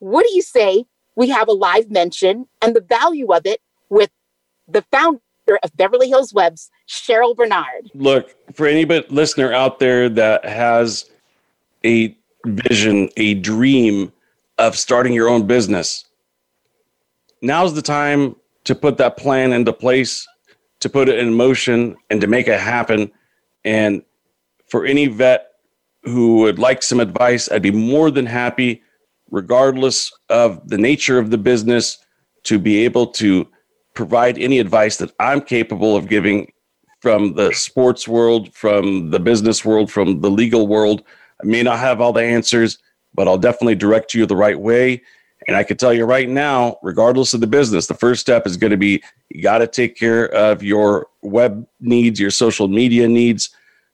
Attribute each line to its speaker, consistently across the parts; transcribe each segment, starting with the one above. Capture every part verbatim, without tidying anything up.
Speaker 1: what do you say we have a live mention and the value of it with the founder of Beverly Hills Webs, Cheryl Bernard?
Speaker 2: Look, for any listener out there that has a vision, a dream of starting your own business, now's the time to put that plan into place, to put it in motion, and to make it happen. And for any vet who would like some advice, I'd be more than happy, regardless of the nature of the business, to be able to provide any advice that I'm capable of giving from the sports world, from the business world, from the legal world. I may not have all the answers, but I'll definitely direct you the right way. And I can tell you right now, regardless of the business, the first step is going to be, you got to take care of your web needs, your social media needs.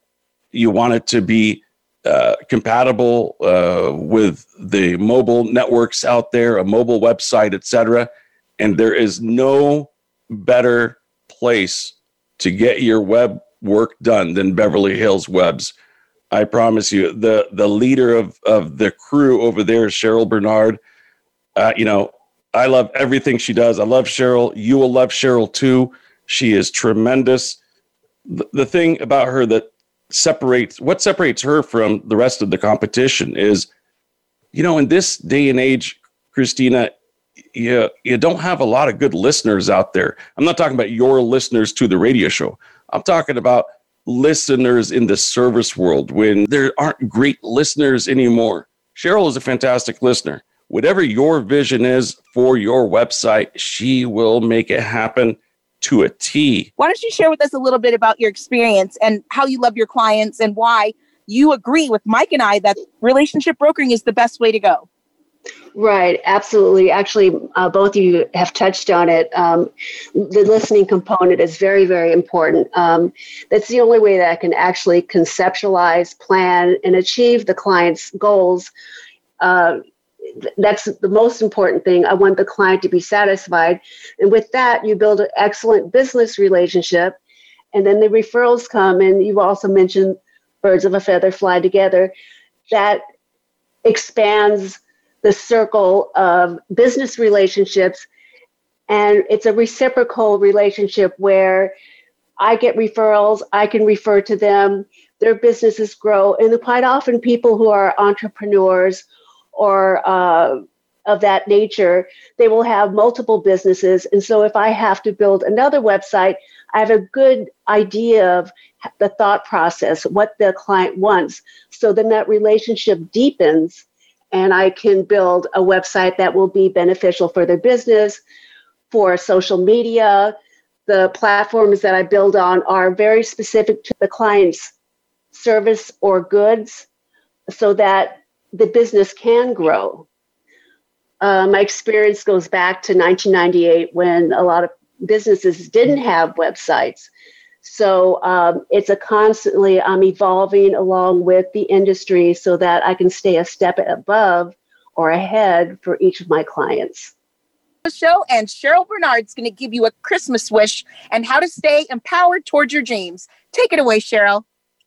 Speaker 2: You want it to be uh, compatible uh, with the mobile networks out there, a mobile website, et cetera. And there is no better place to get your web work done than Beverly Hills Webs. I promise you, the, the leader of, of the crew over there is Cheryl Bernard. Uh, you know, I love everything she does. I love Cheryl. You will love Cheryl too. She is tremendous. The, the thing about her that separates, what separates her from the rest of the competition is, you know, in this day and age, Christina, you, you don't have a lot of good listeners out there. I'm not talking about your listeners to the radio show. I'm talking about listeners in the service world when there aren't great listeners anymore. Cheryl is a fantastic listener. Whatever your vision is for your website, she will make it happen to a T.
Speaker 1: Why don't you share with us a little bit about your experience and how you love your clients and why you agree with Mike and I that relationship brokering is the best way to go?
Speaker 3: Right, absolutely. Actually, uh, both of you have touched on it. Um, the listening component is very, very important. Um, that's the only way that I can actually conceptualize, plan, and achieve the client's goals. Uh, That's the most important thing. I want the client to be satisfied. And with that, you build an excellent business relationship. And then the referrals come. And you also mentioned birds of a feather fly together. That expands the circle of business relationships. And it's a reciprocal relationship where I get referrals, I can refer to them, their businesses grow. And quite often people who are entrepreneurs or uh, of that nature, they will have multiple businesses. And so if I have to build another website, I have a good idea of the thought process, what the client wants. So then that relationship deepens and I can build a website that will be beneficial for their business, for social media. The platforms that I build on are very specific to the client's service or goods so that the business can grow. Uh, my experience goes back to nineteen ninety-eight when a lot of businesses didn't have websites. So um, it's a constantly, I'm evolving along with the industry so that I can stay a step above or ahead for each of my clients.
Speaker 1: Show and Cheryl Bernard's going to give you a Christmas wish and how to stay empowered towards your dreams. Take it away, Cheryl.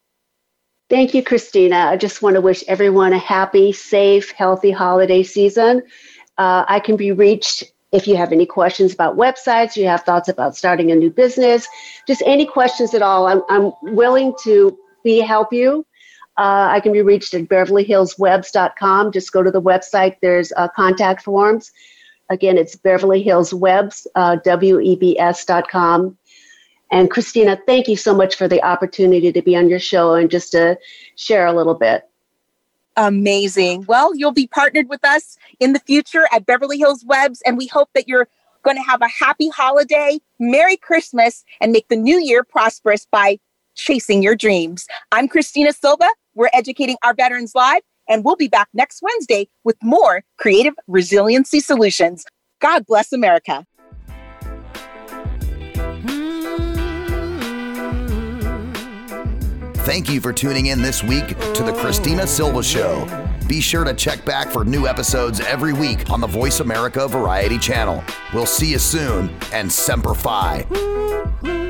Speaker 3: Thank you, Christina. I just want to wish everyone a happy, safe, healthy holiday season. Uh, I can be reached if you have any questions about websites, you have thoughts about starting a new business, just any questions at all. I'm, I'm willing to be help you. Uh, I can be reached at beverly hills webs dot com. Just go to the website. There's uh, contact forms. Again, it's Beverly Hills Webs, uh, W E B S dot com. And Christina, thank you so much for the opportunity to be on your show and just to share a little bit.
Speaker 1: Amazing. Well, you'll be partnered with us in the future at Beverly Hills Webs, and we hope that you're going to have a happy holiday, Merry Christmas, and make the new year prosperous by chasing your dreams. I'm Christina Silva. We're educating our veterans live, and we'll be back next Wednesday with more creative resiliency solutions. God bless America.
Speaker 4: Thank you for tuning in this week to The Christina Silva Show. Be sure to check back for new episodes every week on the Voice America Variety Channel. We'll see you soon, and Semper Fi.